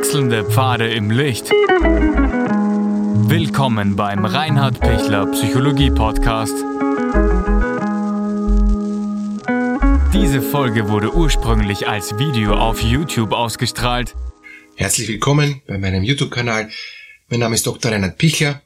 Wechselnde Pfade im Licht. Willkommen beim Reinhard Pichler Psychologie Podcast. Diese Folge wurde ursprünglich als Video auf YouTube ausgestrahlt. Herzlich willkommen bei meinem YouTube-Kanal. Mein Name ist Dr. Reinhard Pichler.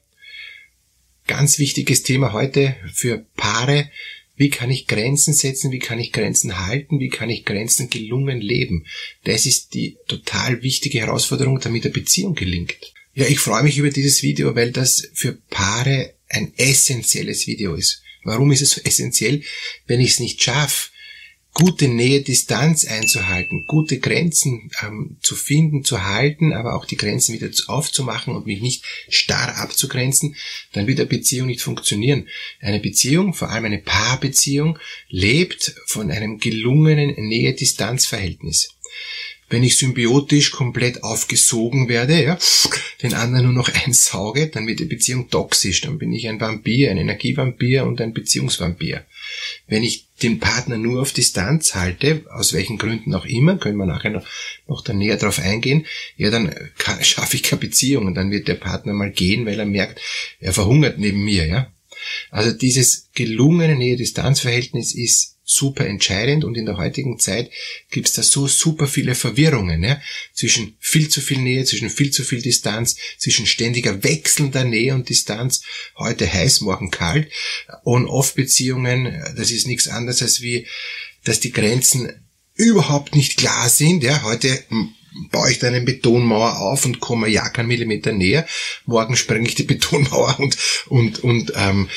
Ganz wichtiges Thema heute für Paare. Wie kann ich Grenzen setzen? Wie kann ich Grenzen halten? Wie kann ich Grenzen gelungen leben? Das ist die total wichtige Herausforderung, damit eine Beziehung gelingt. Ja, ich freue mich über dieses Video, weil das für Paare ein essentielles Video ist. Warum ist es so essentiell? Wenn ich es nicht schaffe, gute Nähe-Distanz einzuhalten, gute Grenzen zu finden, zu halten, aber auch die Grenzen wieder aufzumachen und mich nicht starr abzugrenzen, dann wird eine Beziehung nicht funktionieren. Eine Beziehung, vor allem eine Paarbeziehung, lebt von einem gelungenen Nähe-Distanz-Verhältnis. Wenn ich symbiotisch komplett aufgesogen werde, den anderen nur noch einsauge, dann wird die Beziehung toxisch. Dann bin ich ein Vampir, ein Energievampir und ein Beziehungsvampir. Wenn ich den Partner nur auf Distanz halte, aus welchen Gründen auch immer, können wir nachher noch da näher drauf eingehen, ja, dann schaffe ich keine Beziehung und dann wird der Partner mal gehen, weil er merkt, er verhungert neben mir, ja. Also dieses gelungene Nähe-Distanz-Verhältnis ist super entscheidend und in der heutigen Zeit gibt es da so super viele Verwirrungen, ja? Zwischen viel zu viel Nähe, zwischen viel zu viel Distanz, zwischen ständiger wechselnder Nähe und Distanz, heute heiß, morgen kalt. On-Off-Beziehungen, das ist nichts anderes als wie, dass die Grenzen überhaupt nicht klar sind, ja, heute baue ich da eine Betonmauer auf und komme ja keinen Millimeter näher. Morgen sprenge ich die Betonmauer und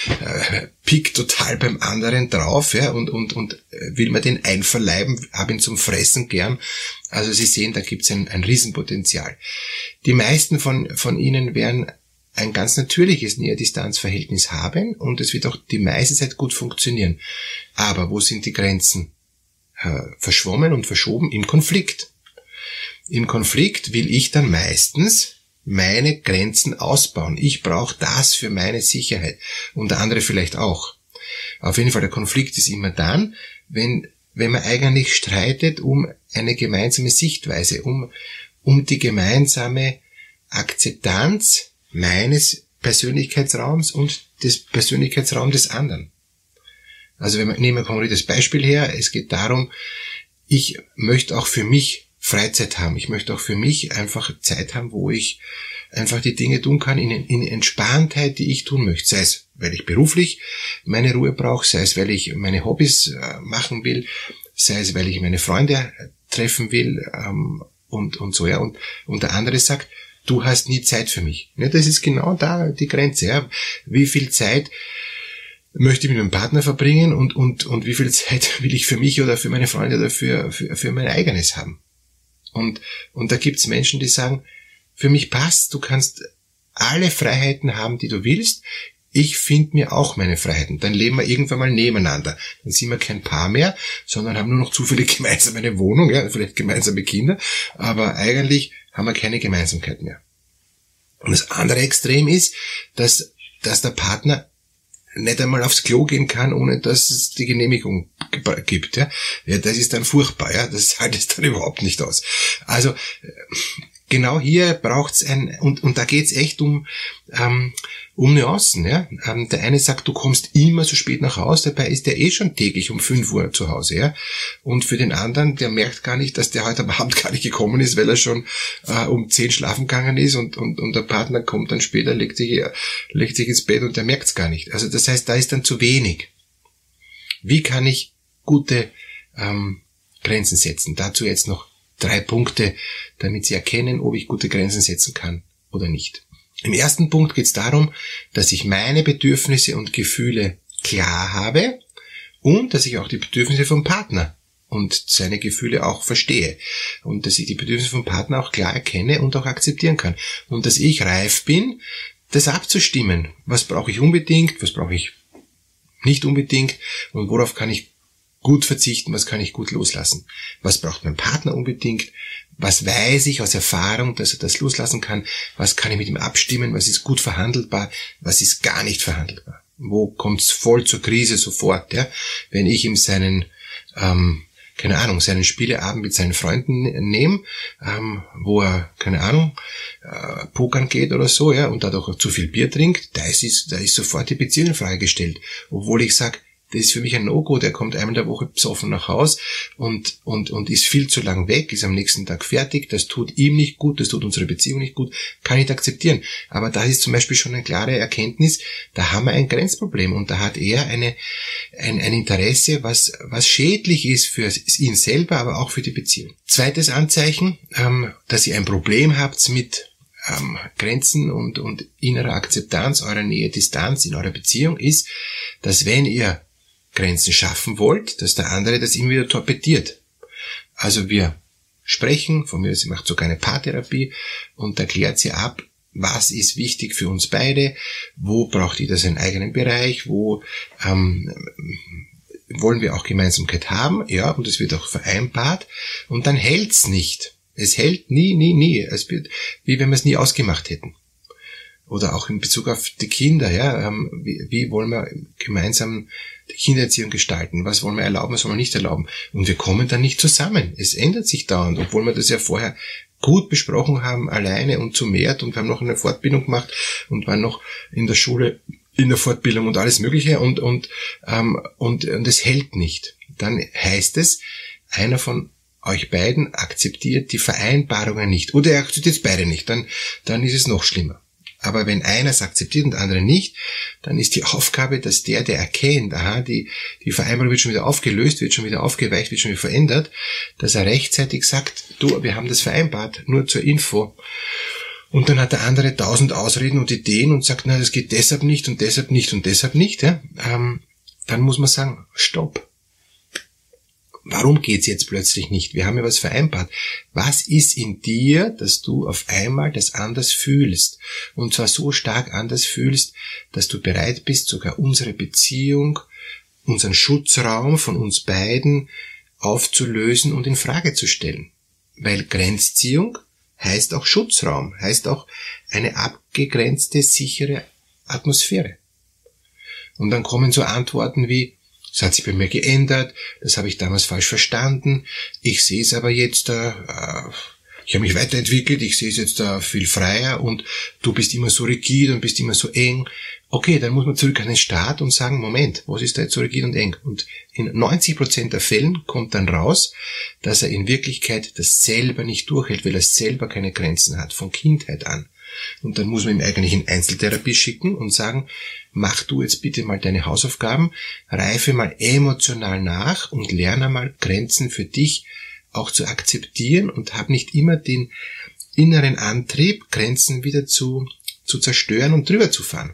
pick total beim anderen drauf, ja, und will mir den einverleiben, hab ihn zum Fressen gern. Also Sie sehen, da gibt's ein Riesenpotenzial. Die meisten von Ihnen werden ein ganz natürliches Nähe-Distanz-Verhältnis haben und es wird auch die meiste Zeit gut funktionieren. Aber wo sind die Grenzen verschwommen und verschoben? Im Konflikt. Im Konflikt will ich dann meistens meine Grenzen ausbauen. Ich brauche das für meine Sicherheit und der andere vielleicht auch. Auf jeden Fall, der Konflikt ist immer dann, wenn man eigentlich streitet um eine gemeinsame Sichtweise, um die gemeinsame Akzeptanz meines Persönlichkeitsraums und des Persönlichkeitsraums des anderen. Also nehmen wir ein konkretes Beispiel her. Es geht darum, ich möchte auch für mich Freizeit haben. Ich möchte auch für mich einfach Zeit haben, wo ich einfach die Dinge tun kann in Entspanntheit, die ich tun möchte. Sei es, weil ich beruflich meine Ruhe brauche, sei es, weil ich meine Hobbys machen will, sei es, weil ich meine Freunde treffen will und so, ja. Und der andere sagt, du hast nie Zeit für mich. Ja, das ist genau da die Grenze. Ja. Wie viel Zeit möchte ich mit meinem Partner verbringen und wie viel Zeit will ich für mich oder für meine Freunde oder für mein eigenes haben? Und da gibt's Menschen, die sagen, für mich passt, du kannst alle Freiheiten haben, die du willst. Ich finde mir auch meine Freiheiten. Dann leben wir irgendwann mal nebeneinander. Dann sind wir kein Paar mehr, sondern haben nur noch zufällig gemeinsam eine Wohnung, ja, vielleicht gemeinsame Kinder. Aber eigentlich haben wir keine Gemeinsamkeit mehr. Und das andere Extrem ist, dass der Partner nicht einmal aufs Klo gehen kann, ohne dass es die Genehmigung gibt, ja. Ja, das ist dann furchtbar, ja. Das hält es dann überhaupt nicht aus. Also, genau hier braucht's und da geht's echt um Nuancen, ja. Der eine sagt, du kommst immer so spät nach Hause, dabei ist der schon täglich um 5 Uhr zu Hause, ja. Und für den anderen, der merkt gar nicht, dass der heute am Abend gar nicht gekommen ist, weil er schon um 10 schlafen gegangen ist und der Partner kommt dann später, legt sich ins Bett und der merkt's gar nicht. Also das heißt, da ist dann zu wenig. Wie kann ich gute Grenzen setzen? Dazu jetzt noch 3 Punkte, damit Sie erkennen, ob ich gute Grenzen setzen kann oder nicht. Im ersten Punkt geht es darum, dass ich meine Bedürfnisse und Gefühle klar habe und dass ich auch die Bedürfnisse vom Partner und seine Gefühle auch verstehe und dass ich die Bedürfnisse vom Partner auch klar erkenne und auch akzeptieren kann und dass ich reif bin, das abzustimmen. Was brauche ich unbedingt, was brauche ich nicht unbedingt und worauf kann ich gut verzichten, was kann ich gut loslassen. Was braucht mein Partner unbedingt, was weiß ich aus Erfahrung, dass er das loslassen kann, was kann ich mit ihm abstimmen, was ist gut verhandelbar, was ist gar nicht verhandelbar. Wo kommt's voll zur Krise sofort, ja? Wenn ich ihm seinen keine Ahnung, seinen Spieleabend mit seinen Freunden nehmen, wo er, keine Ahnung, pokern geht oder so, ja, und dadurch zu viel Bier trinkt, da ist sofort die Beziehung in Frage gestellt. Obwohl ich sage, das ist für mich ein No-Go, der kommt einmal in der Woche besoffen nach Haus und ist viel zu lang weg, ist am nächsten Tag fertig, das tut ihm nicht gut, das tut unserer Beziehung nicht gut, kann ich akzeptieren. Aber da ist zum Beispiel schon eine klare Erkenntnis, da haben wir ein Grenzproblem und da hat er ein Interesse, was schädlich ist für ihn selber, aber auch für die Beziehung. Zweites Anzeichen, dass ihr ein Problem habt mit Grenzen und innerer Akzeptanz, eurer Nähe, Distanz in eurer Beziehung ist, dass wenn ihr Grenzen schaffen wollt, dass der andere das immer wieder torpediert. Also wir sprechen, von mir aus, sie macht sogar eine Paartherapie und erklärt sie ab, was ist wichtig für uns beide, wo braucht jeder seinen eigenen Bereich, wo wollen wir auch Gemeinsamkeit haben, ja, und es wird auch vereinbart und dann hält's nicht. Es hält nie. Es wird, wie wenn wir es nie ausgemacht hätten. Oder auch in Bezug auf die Kinder, ja, wie wollen wir gemeinsam die Kindererziehung gestalten? Was wollen wir erlauben, was wollen wir nicht erlauben? Und wir kommen dann nicht zusammen. Es ändert sich dauernd, obwohl wir das ja vorher gut besprochen haben, alleine und zu mehrt und wir haben noch eine Fortbildung gemacht und waren noch in der Schule in der Fortbildung und alles Mögliche und es hält nicht. Dann heißt es, einer von euch beiden akzeptiert die Vereinbarungen nicht. Oder er akzeptiert es beide nicht, dann ist es noch schlimmer. Aber wenn einer es akzeptiert und der andere nicht, dann ist die Aufgabe, dass der erkennt, die Vereinbarung wird schon wieder aufgelöst, wird schon wieder aufgeweicht, wird schon wieder verändert, dass er rechtzeitig sagt, du, wir haben das vereinbart, nur zur Info. Und dann hat der andere 1000 Ausreden und Ideen und sagt, na, das geht deshalb nicht und deshalb nicht und deshalb nicht. Ja? Dann muss man sagen, stopp. Warum geht's jetzt plötzlich nicht? Wir haben ja was vereinbart. Was ist in dir, dass du auf einmal das anders fühlst? Und zwar so stark anders fühlst, dass du bereit bist, sogar unsere Beziehung, unseren Schutzraum von uns beiden aufzulösen und in Frage zu stellen. Weil Grenzziehung heißt auch Schutzraum, heißt auch eine abgegrenzte, sichere Atmosphäre. Und dann kommen so Antworten wie, das hat sich bei mir geändert, das habe ich damals falsch verstanden, ich sehe es aber jetzt, ich habe mich weiterentwickelt, ich sehe es jetzt viel freier und du bist immer so rigid und bist immer so eng. Okay, dann muss man zurück an den Start und sagen, Moment, was ist da jetzt so rigid und eng? Und in 90% der Fällen kommt dann raus, dass er in Wirklichkeit das selber nicht durchhält, weil er selber keine Grenzen hat, von Kindheit an. Und dann muss man ihm eigentlich in Einzeltherapie schicken und sagen, mach du jetzt bitte mal deine Hausaufgaben, reife mal emotional nach und lerne mal Grenzen für dich auch zu akzeptieren und hab nicht immer den inneren Antrieb, Grenzen wieder zu zerstören und drüber zu fahren.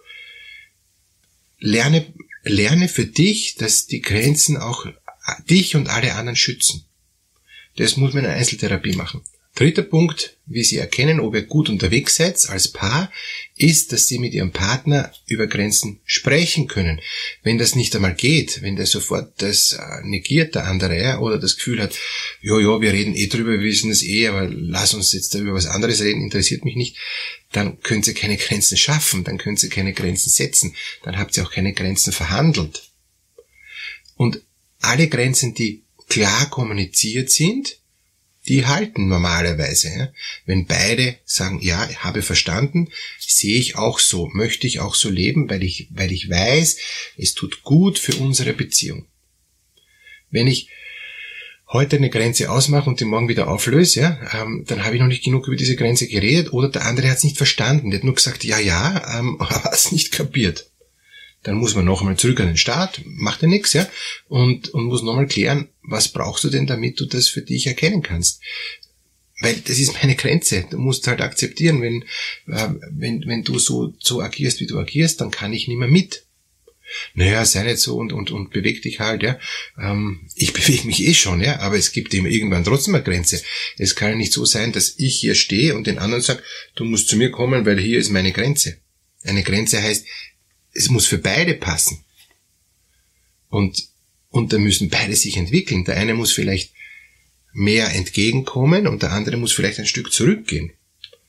Lerne für dich, dass die Grenzen auch dich und alle anderen schützen. Das muss man in einer Einzeltherapie machen. Dritter Punkt, wie Sie erkennen, ob ihr gut unterwegs seid als Paar, ist, dass Sie mit Ihrem Partner über Grenzen sprechen können. Wenn das nicht einmal geht, wenn der sofort das negiert, der andere, oder das Gefühl hat, ja, wir reden drüber, wir wissen es aber lass uns jetzt da über was anderes reden, interessiert mich nicht, dann können Sie keine Grenzen schaffen, dann können Sie keine Grenzen setzen, dann habt ihr auch keine Grenzen verhandelt. Und alle Grenzen, die klar kommuniziert sind, die halten normalerweise. Ja? Wenn beide sagen, ja, habe verstanden, sehe ich auch so, möchte ich auch so leben, weil ich weiß, es tut gut für unsere Beziehung. Wenn ich heute eine Grenze ausmache und die morgen wieder auflöse, ja, dann habe ich noch nicht genug über diese Grenze geredet oder der andere hat es nicht verstanden. Der hat nur gesagt, ja, aber hat es nicht kapiert. Dann muss man noch einmal zurück an den Start, macht ja nichts, ja, und muss noch einmal klären, was brauchst du denn, damit du das für dich erkennen kannst? Weil das ist meine Grenze. Du musst halt akzeptieren, wenn du so agierst, wie du agierst, dann kann ich nicht mehr mit. Naja, sei nicht so und beweg dich halt, ja. Ich bewege mich schon, ja, aber es gibt immer irgendwann trotzdem eine Grenze. Es kann ja nicht so sein, dass ich hier stehe und den anderen sage, du musst zu mir kommen, weil hier ist meine Grenze. Eine Grenze heißt, es muss für beide passen. Und da müssen beide sich entwickeln. Der eine muss vielleicht mehr entgegenkommen und der andere muss vielleicht ein Stück zurückgehen.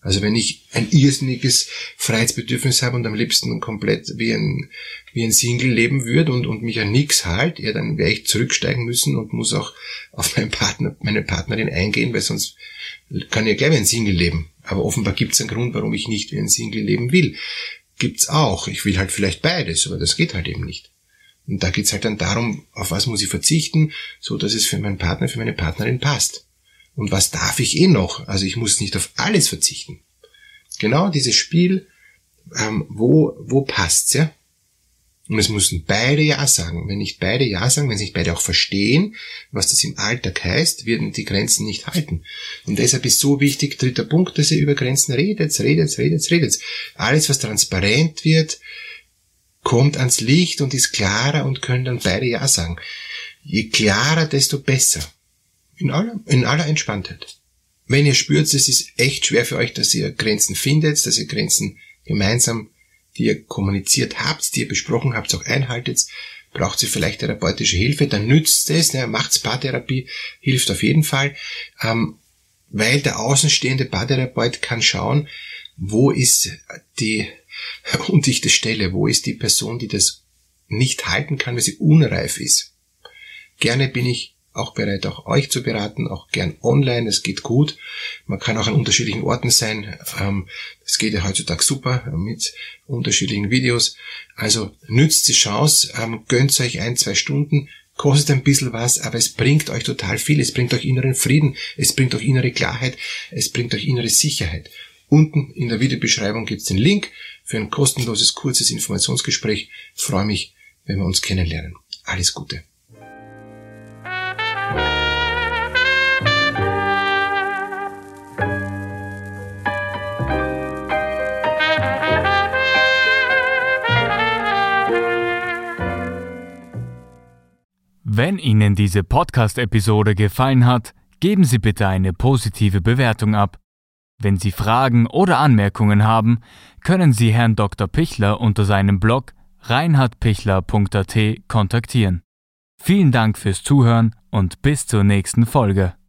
Also wenn ich ein irrsinniges Freiheitsbedürfnis habe und am liebsten komplett wie ein Single leben würde und mich an nichts halt, ja, dann werde ich zurücksteigen müssen und muss auch auf meinen Partner, meine Partnerin eingehen, weil sonst kann ich ja gleich wie ein Single leben. Aber offenbar gibt es einen Grund, warum ich nicht wie ein Single leben will. Gibt's auch. Ich will halt vielleicht beides, aber das geht halt eben nicht. Und da geht's halt dann darum, auf was muss ich verzichten, so dass es für meinen Partner, für meine Partnerin passt. Und was darf ich noch? Also ich muss nicht auf alles verzichten. Genau dieses Spiel, wo passt's, ja? Und es müssen beide Ja sagen. Wenn nicht beide Ja sagen, wenn sich beide auch verstehen, was das im Alltag heißt, werden die Grenzen nicht halten. Und deshalb ist so wichtig, 3. Punkt, dass ihr über Grenzen redet. Alles, was transparent wird, kommt ans Licht und ist klarer und können dann beide Ja sagen. Je klarer, desto besser. In aller Entspanntheit. Wenn ihr spürt, es ist echt schwer für euch, dass ihr Grenzen findet, dass ihr Grenzen gemeinsam, die ihr kommuniziert habt, die ihr besprochen habt, auch einhaltet, braucht ihr vielleicht therapeutische Hilfe, dann nützt es, macht's Paartherapie, hilft auf jeden Fall, weil der außenstehende Paartherapeut kann schauen, wo ist die undichte Stelle, wo ist die Person, die das nicht halten kann, weil sie unreif ist. Gerne bin ich auch bereit, auch euch zu beraten, auch gern online, es geht gut. Man kann auch an unterschiedlichen Orten sein. Das geht ja heutzutage super mit unterschiedlichen Videos. Also nützt die Chance, gönnt euch 1-2 Stunden, kostet ein bisschen was, aber es bringt euch total viel. Es bringt euch inneren Frieden, es bringt euch innere Klarheit, es bringt euch innere Sicherheit. Unten in der Videobeschreibung gibt's den Link für ein kostenloses, kurzes Informationsgespräch. Ich freue mich, wenn wir uns kennenlernen. Alles Gute. Wenn Ihnen diese Podcast-Episode gefallen hat, geben Sie bitte eine positive Bewertung ab. Wenn Sie Fragen oder Anmerkungen haben, können Sie Herrn Dr. Pichler unter seinem Blog reinhardpichler.at kontaktieren. Vielen Dank fürs Zuhören und bis zur nächsten Folge.